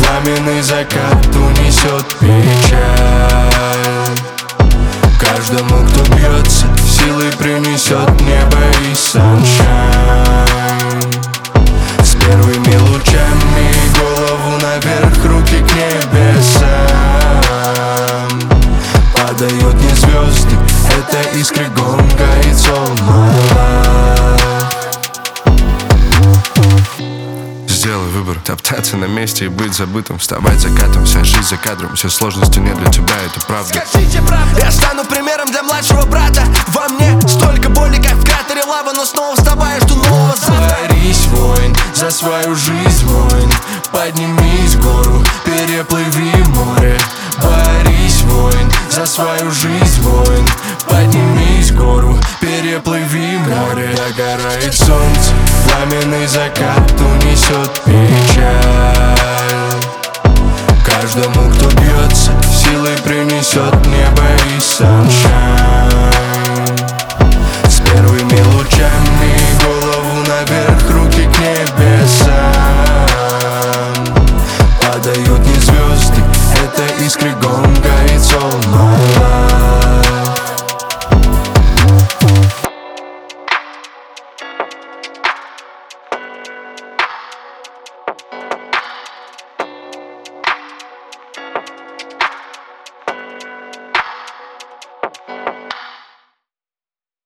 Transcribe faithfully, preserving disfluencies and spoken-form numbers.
Пламенный закат унесет печаль. Каждому, кто бьется, силой принесет небо и саншайн. С первыми лучами голову наверх, руки к небесам. Падают не звезды, это искры гонга. It's all my life. Сделай выбор, топтаться на месте и быть забытым, вставать закатом, вся жизнь за кадром. Все сложности не для тебя, это правда. Скажите правду. Я стану примером для младшего брата. Во мне столько боли, как в кратере лава, но снова вставаю, жду нового завтра. Борись, воин, за свою жизнь, воин. Поднимись в гору, переплыви море. Борись, воин, за свою жизнь, воин. Поднимись в гору, переплыви море. Догорает солнце, пламенный закат унесет печаль. Каждому, кто бьется, силой принесет небо и саншайн.